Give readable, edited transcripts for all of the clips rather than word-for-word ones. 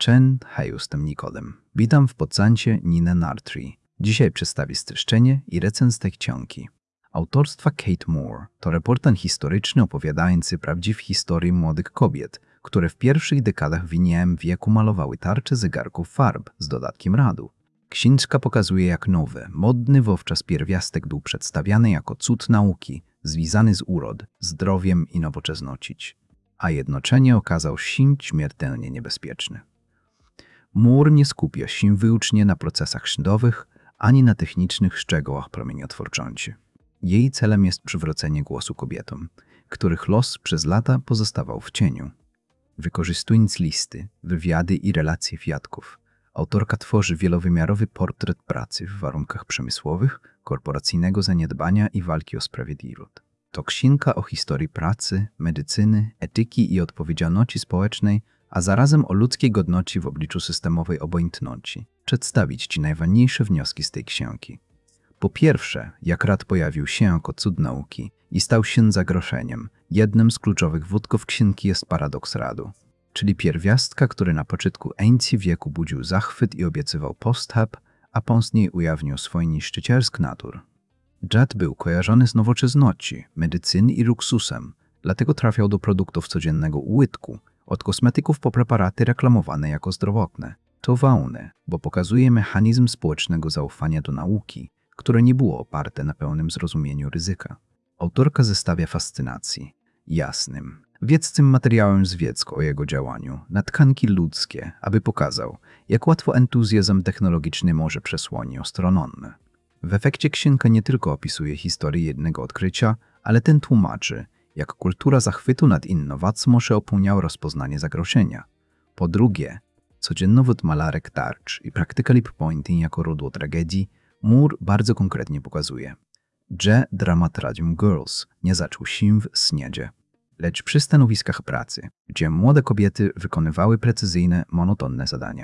Hej, jestem Nikodem. Witam w podcaście Nina Nartri. Dzisiaj przedstawię streszczenie i recenzję książki. Autorstwa Kate Moore to reportaż historyczny opowiadający prawdziwą historię młodych kobiet, które w pierwszych dekadach winniałym wieku malowały tarcze zegarków farb z dodatkiem radu. Książka pokazuje, jak nowy, modny wówczas pierwiastek był przedstawiany jako cud nauki, związany z urod, zdrowiem i nowoczesnością, a jednocześnie okazał się śmiertelnie niebezpieczny. Moore nie skupia się wyłącznie na procesach sądowych, ani na technicznych szczegółach promieniotwórczości. Jej celem jest przywrócenie głosu kobietom, których los przez lata pozostawał w cieniu. Wykorzystując listy, wywiady i relacje świadków, autorka tworzy wielowymiarowy portret pracy w warunkach przemysłowych, korporacyjnego zaniedbania i walki o sprawiedliwość. To książka o historii pracy, medycyny, etyki i odpowiedzialności społecznej, a zarazem o ludzkiej godności w obliczu systemowej obojętności. Przedstawić Ci najważniejsze wnioski z tej książki. Po pierwsze, jak rad pojawił się jako cud nauki i stał się zagrożeniem, jednym z kluczowych wątków książki jest paradoks radu, czyli pierwiastka, który na początku wieku budził zachwyt i obiecywał postęp, a później ujawnił swój niszczycielski natur. Rad był kojarzony z nowoczesnością, medycyny i luksusem, dlatego trafiał do produktów codziennego użytku, od kosmetyków po preparaty reklamowane jako zdrowotne. To ważne, bo pokazuje mechanizm społecznego zaufania do nauki, które nie było oparte na pełnym zrozumieniu ryzyka. Autorka zestawia fascynacji jasnym, wieckim materiałem z wiedzy o jego działaniu na tkanki ludzkie, aby pokazał, jak łatwo entuzjazm technologiczny może przesłonić ostronne. W efekcie książka nie tylko opisuje historię jednego odkrycia, ale ten tłumaczy, jak kultura zachwytu nad innowacją może opóźniała rozpoznanie zagrożenia. Po drugie, codziennowód malarek tarcz i praktyka lip pointing jako rodło tragedii Moore bardzo konkretnie pokazuje, że dramat Radium Girls nie zaczął się w sniedzie, lecz przy stanowiskach pracy, gdzie młode kobiety wykonywały precyzyjne, monotonne zadania.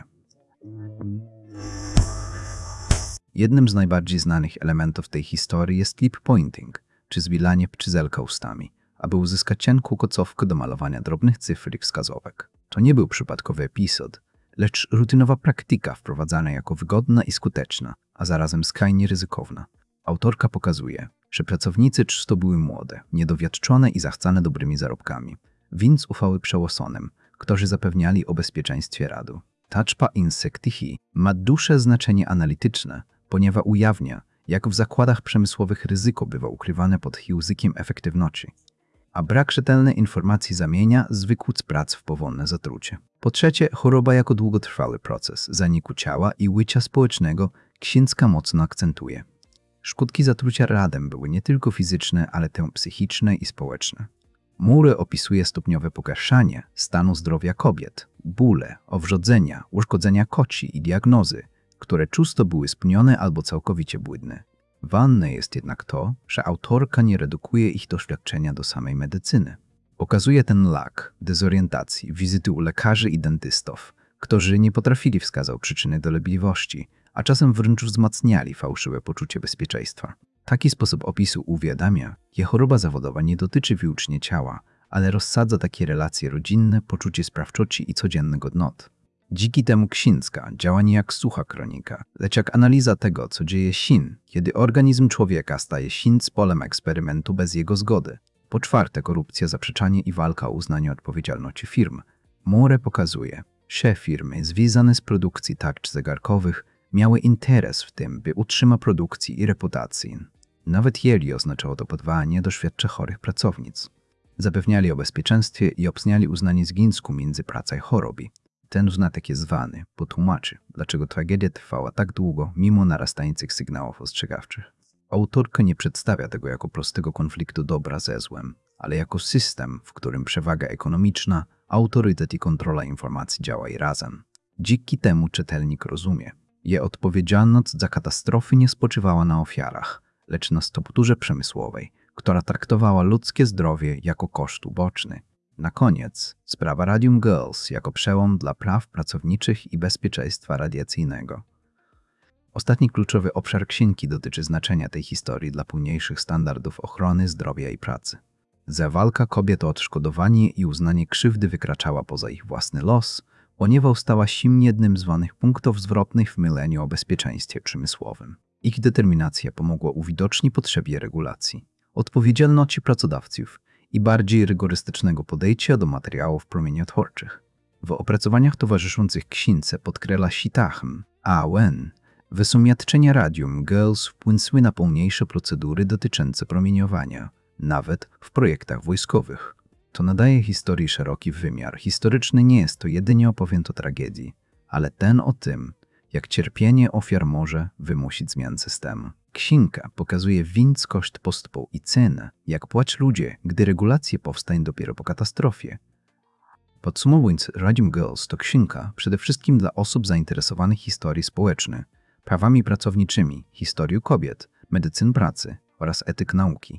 Jednym z najbardziej znanych elementów tej historii jest lip pointing, czy zbilanie pczyzelka ustami, aby uzyskać cienką kocowkę do malowania drobnych cyfr i wskazówek. To nie był przypadkowy epizod, lecz rutynowa praktyka wprowadzana jako wygodna i skuteczna, a zarazem skrajnie ryzykowna. Autorka pokazuje, że pracownicy często były młode, niedowiadczone i zachcane dobrymi zarobkami, więc ufały przełożonym, którzy zapewniali o bezpieczeństwie radu. Taczpa insektychi ma duże znaczenie analityczne, ponieważ ujawnia, jak w zakładach przemysłowych ryzyko bywa ukrywane pod językiem efektywności, a brak rzetelnej informacji zamienia zwykły prac w powolne zatrucie. Po trzecie, choroba jako długotrwały proces zaniku ciała i łycia społecznego książka mocno akcentuje. Skutki zatrucia radem były nie tylko fizyczne, ale też psychiczne i społeczne. Moore opisuje stopniowe pogarszanie stanu zdrowia kobiet, bóle, owrzodzenia, uszkodzenia koci i diagnozy, które często były spełnione albo całkowicie błędne. Ważne jest jednak to, że autorka nie redukuje ich doświadczenia do samej medycyny. Pokazuje ten lak dezorientacji, wizyty u lekarzy i dentystów, którzy nie potrafili wskazać przyczyny dolegliwości, a czasem wręcz wzmacniali fałszywe poczucie bezpieczeństwa. Taki sposób opisu uwiadamia, że choroba zawodowa nie dotyczy wyłącznie ciała, ale rozsadza takie relacje rodzinne, poczucie sprawczości i codzienne godnoty. Dzięki temu książka działa nie jak sucha kronika, lecz jak analiza tego, co dzieje się, kiedy organizm człowieka staje się polem eksperymentu bez jego zgody. Po czwarte, korupcja, zaprzeczanie i walka o uznanie odpowiedzialności firm. Moore pokazuje, że firmy związane z produkcją tarcz zegarkowych miały interes w tym, by utrzymać produkcję i reputację. Nawet jeżeli oznaczało to podwajanie doświadczeń chorych pracownic. Zapewniali o bezpieczeństwie i obsniali uznanie związku między pracą i chorobą. Ten znatek jest zwany, bo tłumaczy, dlaczego tragedia trwała tak długo, mimo narastających sygnałów ostrzegawczych. Autorka nie przedstawia tego jako prostego konfliktu dobra ze złem, ale jako system, w którym przewaga ekonomiczna, autorytet i kontrola informacji działają razem. Dzięki temu czytelnik rozumie, że odpowiedzialność za katastrofy nie spoczywała na ofiarach, lecz na strukturze przemysłowej, która traktowała ludzkie zdrowie jako koszt uboczny. Na koniec, sprawa Radium Girls jako przełom dla praw pracowniczych i bezpieczeństwa radiacyjnego. Ostatni kluczowy obszar książki dotyczy znaczenia tej historii dla późniejszych standardów ochrony zdrowia i pracy. Za walka kobiet o odszkodowanie i uznanie krzywdy wykraczała poza ich własny los, Ponieważ stała się jednym z ważnych punktów zwrotnych w myśleniu o bezpieczeństwie przemysłowym. Ich determinacja pomogła uwidocznić potrzebie regulacji, odpowiedzialności pracodawców i bardziej rygorystycznego podejścia do materiałów promieniotwórczych. W opracowaniach towarzyszących księdze podkreśla się tachem, wysumiatczenia radium Girls wpłynęły na pełniejsze procedury dotyczące promieniowania, nawet w projektach wojskowych. To nadaje historii szeroki wymiar. Historyczny nie jest to jedynie opowieść o tragedii, ale ten o tym, jak cierpienie ofiar może wymusić zmianę systemu. Księga pokazuje więc koszt postępu i cenę, jak płacą ludzie, gdy regulacje powstają dopiero po katastrofie. Podsumowując, Radium Girls to księga przede wszystkim dla osób zainteresowanych historią społeczną, prawami pracowniczymi, historią kobiet, medycyn pracy oraz etyk nauki.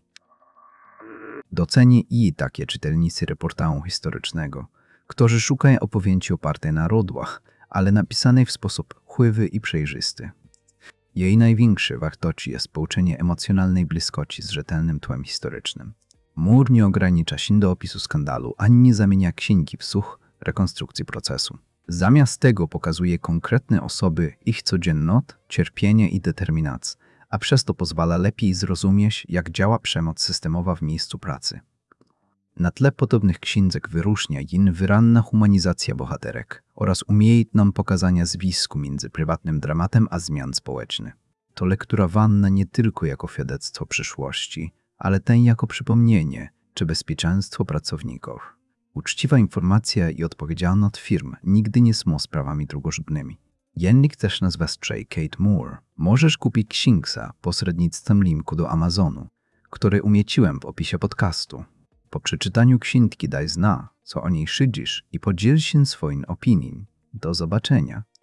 Docenię i takie czytelnicy reportażu historycznego, którzy szukają opowieści oparte na rodłach, ale napisanej w sposób chływy i przejrzysty. Jej największe wartości jest połączenie emocjonalnej bliskości z rzetelnym tłem historycznym. Moore nie ogranicza się do opisu skandalu, ani nie zamienia księgi w słuch rekonstrukcji procesu. Zamiast tego pokazuje konkretne osoby, ich codzienność, cierpienie i determinację, a przez to pozwala lepiej zrozumieć, jak działa przemoc systemowa w miejscu pracy. Na tle podobnych książek wyróżnia ją wyraźna humanizacja bohaterek oraz umiejętność pokazania związku między prywatnym dramatem a zmian społecznych. To lektura ważna nie tylko jako świadectwo przyszłości, ale też jako przypomnienie czy bezpieczeństwo pracowników. Uczciwa informacja i odpowiedzialność firm nigdy nie są sprawami drugorzędnymi. Jeśli chcesz nas wesprzeć Kate Moore, możesz kupić księgę pośrednictwem linku do Amazonu, który umieściłem w opisie podcastu. Po przeczytaniu księgi daj zna, co o niej szydzisz i podziel się swoją opinią. Do zobaczenia.